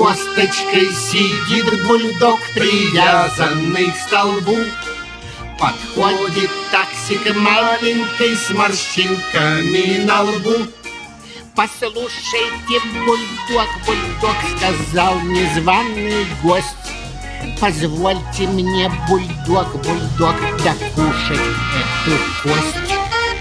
косточкой сидит бульдог, привязанный к столбу. Подходит таксик маленький с морщинками на лбу. Послушайте, бульдог, бульдог, сказал незваный гость, позвольте мне, бульдог, бульдог, докушать эту кость.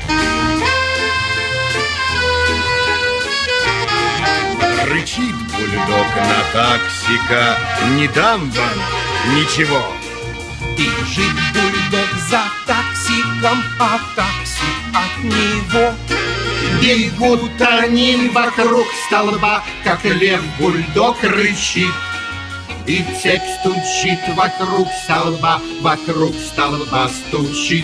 Рычит бульдог на таксика: не дам вам ничего. Бежит бульдог за таксиком, а таксик от него. Бегут они вокруг столба, как лев бульдог рычит. И цепь стучит вокруг столба стучит.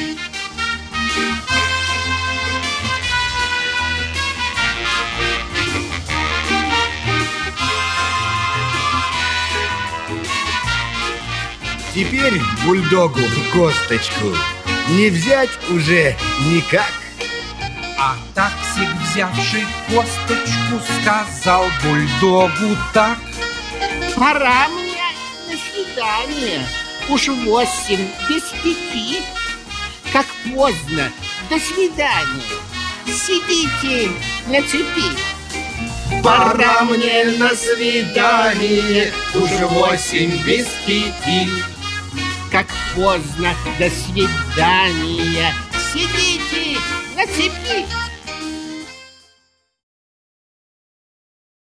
Теперь бульдогу косточку не взять уже никак. А таксик, взявший косточку, сказал бульдогу так: пора мне на свидание, уж 8 без 5. Как поздно, до свидания, сидите на цепи. Пора мне на свидание, уж 8 без 5. Как поздно, до свидания, сидите на цепи.